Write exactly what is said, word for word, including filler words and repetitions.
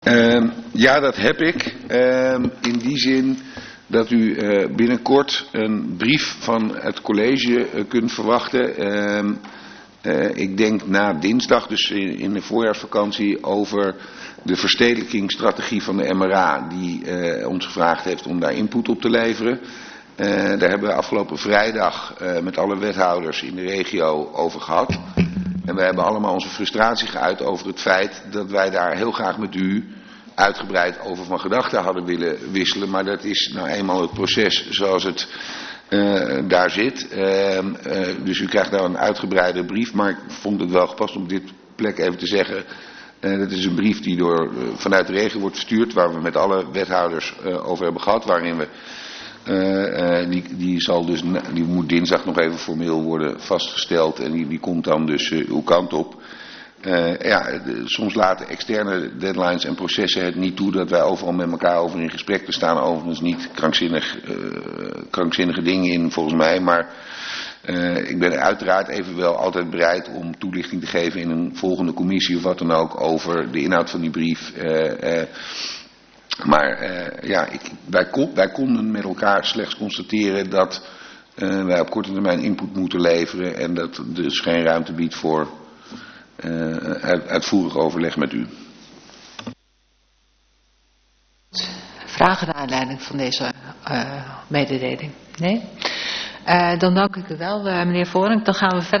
Uh, ja, dat heb ik. Uh, in die zin dat u uh, binnenkort een brief van het college uh, kunt verwachten. Uh, uh, ik denk na dinsdag, dus in, in de voorjaarsvakantie, over de verstedelijkingsstrategie van de M R A. Die uh, ons gevraagd heeft om daar input op te leveren. Uh, daar hebben we afgelopen vrijdag uh, met alle wethouders in de regio over gehad. En we hebben allemaal onze frustratie geuit over het feit dat wij daar heel graag met u uitgebreid over van gedachten hadden willen wisselen. Maar dat is nou eenmaal het proces zoals het uh, daar zit. Uh, uh, dus u krijgt daar een uitgebreide brief. Maar ik vond het wel gepast om op dit plek even te zeggen. Uh, dat is een brief die door, uh, vanuit de regio wordt verstuurd. Waar we met alle wethouders uh, over hebben gehad. Waarin we... Uh, uh, die, die, zal dus, die moet dinsdag nog even formeel worden vastgesteld en die, die komt dan dus uh, uw kant op. Uh, ja, de, soms laten externe deadlines en processen het niet toe dat wij overal met elkaar over in gesprek te staan. Overigens niet krankzinnig, uh, krankzinnige dingen in volgens mij, maar uh, ik ben uiteraard evenwel altijd bereid om toelichting te geven in een volgende commissie of wat dan ook over de inhoud van die brief. Uh, uh, Maar uh, ja, ik, wij, kon, wij konden met elkaar slechts constateren dat uh, wij op korte termijn input moeten leveren en dat dus geen ruimte biedt voor uh, uit, uitvoerig overleg met u. Vragen naar aanleiding van deze uh, mededeling? Nee? Uh, dan dank ik u wel, uh, meneer Voorink. Dan gaan we verder.